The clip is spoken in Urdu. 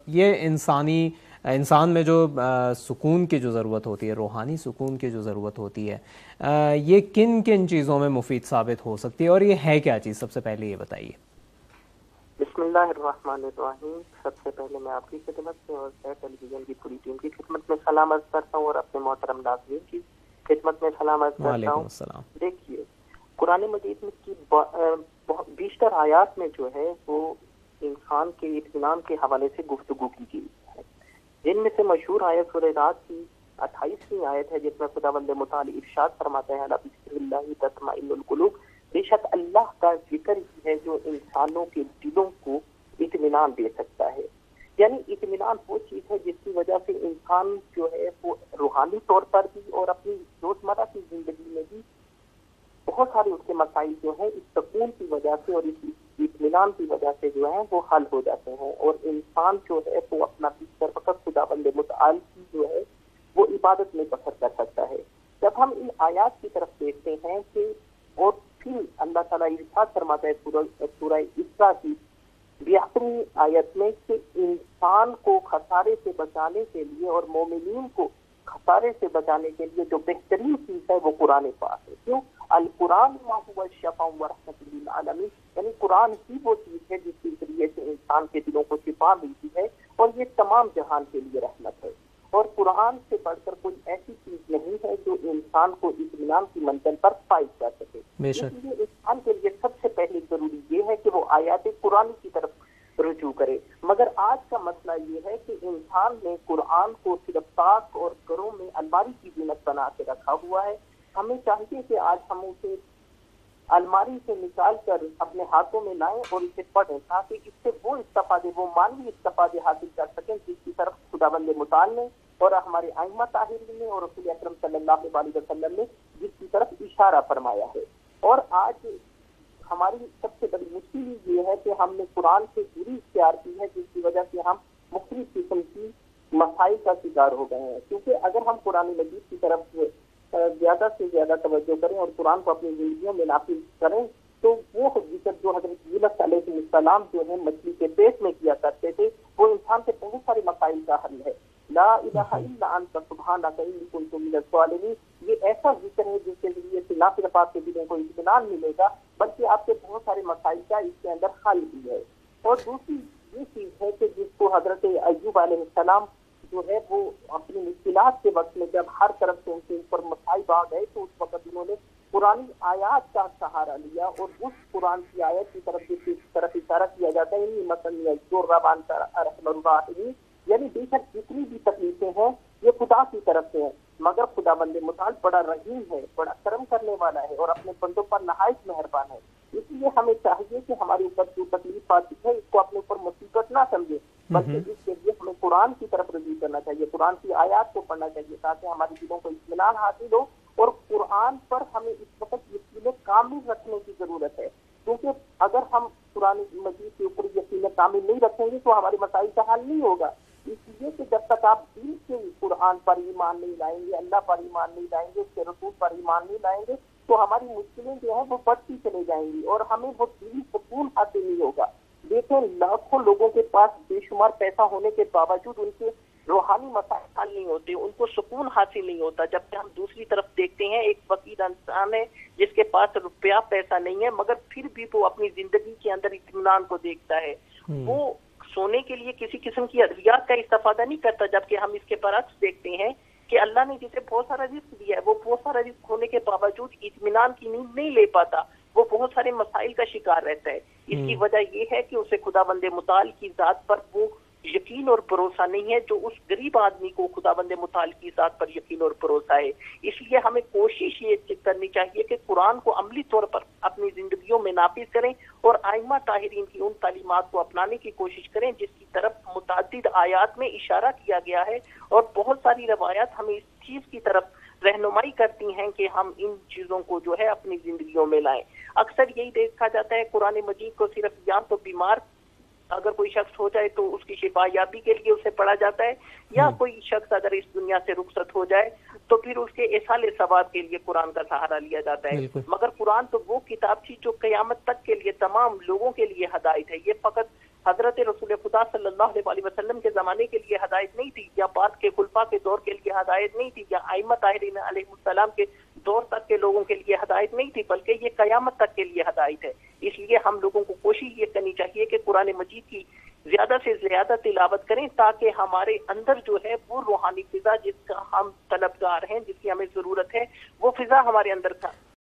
یہ انسان میں جو سکون کی جو ضرورت ہوتی ہے، روحانی سکون کی جو ضرورت ہوتی ہے، یہ کن کن چیزوں میں مفید ثابت ہو سکتی ہے، اور یہ ہے کیا چیز؟ سب سے پہلے یہ بتائیے۔ بسم اللہ الرحمن الرحیم۔ سب سے پہلے میں آپ کی خدمت میں اور ٹیلی ویژن کی پوری ٹیم کی خدمت میں سلام عرض کرتا ہوں، اور اپنے محترم ناظرین کی خدمت میں سلام عرض کرتا ہوں۔ وعلیکم السلام۔ دیکھیے، قرآن مجید میں کی بیشتر آیات میں جو ہے وہ انسان کے اطمینان کے حوالے سے گفتگو کی گئی ہے، جن میں سے مشہور آیت سورہ رات کی 28ویں آیت ہے، جس میں خداوند متعال ارشاد فرماتے ہیں، بسم اللہ تطمئن القلوب، بے شک اللہ کا ذکر ہی ہے جو انسانوں کے دلوں کو اطمینان دے سکتا ہے۔ یعنی اطمینان وہ چیز ہے جس کی وجہ سے انسان جو ہے وہ روحانی طور پر بھی اور اپنی روزمرہ کی زندگی میں بھی بہت سارے اس کے مسائل جو ہیں اس سکون کی وجہ سے اور اس اطمینان کی وجہ سے جو ہیں وہ حل ہو جاتے ہیں، اور انسان جو ہے وہ اپنا بیشتر وقت خداوند متعال کی جو ہے وہ عبادت میں بسر کر سکتا ہے۔ جب ہم ان آیات کی طرف دیکھتے ہیں کہ اور پھر اللہ تعالیٰ ارشاد فرماتا ہے سورہ اسراء کی 82ویں آیت میں کہ انسان کو خسارے سے بچانے کے لیے اور مومنین کو خسارے سے بچانے کے لیے جو بہترین چیز ہے وہ قرآن پاک ہے۔ کیوں؟ القرآن ما هو شفاء ورحمۃ للعالمین، یعنی قرآن ہی وہ چیز ہے جس کے ذریعے سے انسان کے دلوں کو شفا ملتی ہے، اور یہ تمام جہان کے لیے رحمت ہے۔ اور قرآن سے بڑھ کر کوئی ایسی چیز نہیں ہے جو انسان کو اطمینان کی منزل پر فائز کر سکے۔ اس لیے انسان کے لیے سب سے پہلے ضروری یہ ہے کہ وہ آیات قرآن کی طرف رجوع کرے، مگر آج کا مسئلہ یہ ہے کہ انسان نے قرآن کو صرف پاک اور گھروں میں الماری کی زینت بنا کے رکھا ہوا ہے۔ ہمیں چاہیے کہ آج ہم اسے الماری سے نکال کر اپنے ہاتھوں میں لائیں اور اسے پڑھیں، تاکہ اس سے وہ استفادے، وہ مانوی استفادے حاصل کر سکیں جس کی طرف خداوند متعال نے اور ہمارے ائمہ طاہرین نے اور رسول اکرم صلی اللہ علیہ وسلم نے جس کی طرف اشارہ فرمایا ہے۔ اور آج ہماری سب سے بڑی مشکل یہ ہے کہ ہم نے قرآن سے دوری اختیار کی ہے، جس کی وجہ سے ہم مختلف قسم کی مسائل کا شکار ہو گئے ہیں۔ کیونکہ اگر ہم قرآن مجید کی طرف زیادہ سے زیادہ توجہ کریں اور قرآن کو اپنی زندگیوں میں نافذ کریں تو وہ ذکر جو حضرت یونس علیہ السلام جو ہے مچھلی کے پیٹ میں کیا کرتے تھے، وہ انسان کے بہت سارے مسائل کا حل ہے۔ لا الہ الا انت سبحانک انی کنت من الظالمین، یہ ایسا ذکر ہے جس کے ذریعے سے نہ صرف آپ کے دلوں کو اطمینان ملے گا بلکہ آپ کے بہت سارے مسائل کا اس کے اندر حل بھی ہے۔ اور دوسری یہ چیز ہے کہ جس کو حضرت ایوب علیہ السلام جو ہے وہ اپنی مشکلات کے وقت میں جب ہر طرف سے ان کے اوپر مسائل آ گئے تو اس وقت انہوں نے قرآن آیات کا سہارا لیا، اور اس قرآن کی آیت کی طرف جس کی طرف اشارہ کیا جاتا ہے یعنی بے شک جتنی بھی تکلیفیں ہیں یہ خدا کی طرف سے ہیں، مگر خداوند متعال بڑا رحیم ہے، بڑا کرم کرنے والا ہے اور اپنے بندوں پر نہایت مہربان ہے۔ اس لیے ہمیں چاہیے کہ ہمارے اوپر جو تکلیف آتی ہے اس کو اپنے اوپر مصیبت نہ سمجھے، بلکہ اس کے لیے ہمیں قرآن کی طرف رجوع کرنا چاہیے، قرآن کی آیات کو پڑھنا چاہیے تاکہ ہمارے دلوں کو اطمینان حاصل ہو۔ اور قرآن پر ہمیں اس وقت یقین کامل رکھنے کی ضرورت ہے، کیونکہ اگر ہم قرآن مجید کے اوپر یقین کامل نہیں رکھیں گے تو ہمارے مسائل کا حل نہیں ہوگا۔ اس لیے کہ جب تک آپ دل سے قرآن پر ایمان نہیں لائیں گے، اللہ پر ایمان نہیں لائیں گے، اس کے رسول پر ایمان نہیں لائیں گے تو ہماری مشکلیں جو ہیں وہ بڑھتی چلے جائیں گی اور ہمیں وہ دلی سکون حاصل نہیں ہوگا۔ دیکھیں، لاکھوں لوگوں کے پاس بے شمار پیسہ ہونے کے باوجود ان کے روحانی مسائل حل نہیں ہوتے، ان کو سکون حاصل نہیں ہوتا، جبکہ ہم دوسری طرف دیکھتے ہیں ایک فقیر انسان ہے جس کے پاس روپیہ پیسہ نہیں ہے مگر پھر بھی وہ اپنی زندگی کے اندر اطمینان کو دیکھتا ہے، وہ سونے کے لیے کسی قسم کی ادویات کا استفادہ نہیں کرتا، جبکہ ہم اس کے برعکس دیکھتے ہیں کہ اللہ نے جسے بہت سارا رزق دیا ہے وہ بہت سارا رزق ہونے کے باوجود اطمینان کی نیند نہیں لے پاتا، وہ بہت سارے مسائل کا شکار رہتا ہے۔ اس کی وجہ یہ ہے کہ اسے خداوند متعال کی ذات پر وہ یقین اور بھروسہ نہیں ہے جو اس غریب آدمی کو خداوند متعال کی ذات پر یقین اور بھروسہ ہے۔ اس لیے ہمیں کوشش یہ کرنی چاہیے کہ قرآن کو عملی طور پر اپنی زندگیوں میں نافذ کریں اور ائمہ طاہرین کی ان تعلیمات کو اپنانے کی کوشش کریں جس کی طرف متعدد آیات میں اشارہ کیا گیا ہے، اور بہت ساری روایات ہمیں اس چیز کی طرف رہنمائی کرتی ہیں کہ ہم ان چیزوں کو جو ہے اپنی زندگیوں میں لائیں۔ اکثر یہی دیکھا جاتا ہے قرآن مجید کو صرف یا تو بیمار اگر کوئی شخص ہو جائے تو اس کی شفا یابی کے لیے اسے پڑھا جاتا ہے، یا کوئی شخص اگر اس دنیا سے رخصت ہو جائے تو پھر اس کے ایصال ثواب کے لیے قرآن کا سہارا لیا جاتا ہے۔ مگر قرآن تو وہ کتاب تھی جو قیامت تک کے لیے تمام لوگوں کے لیے ہدایت ہے، یہ فقط حضرت رسول خدا صلی اللہ علیہ وسلم کے زمانے کے لیے ہدایت نہیں تھی، یا بعد کے خلفاء کے دور کے لیے ہدایت نہیں تھی، یا ائمہ طاہرین علیہ السلام کے دور تک کے لوگوں کے لیے ہدایت نہیں تھی، بلکہ یہ قیامت تک کے لیے ہدایت ہے۔ اس لیے ہم لوگوں کو کوشش یہ کرنی چاہیے کہ قرآن مجید کی زیادہ سے زیادہ تلاوت کریں، تاکہ ہمارے اندر جو ہے وہ روحانی فضا جس کا ہم طلبگار ہیں، جس کی ہمیں ضرورت ہے، وہ فضا ہمارے اندر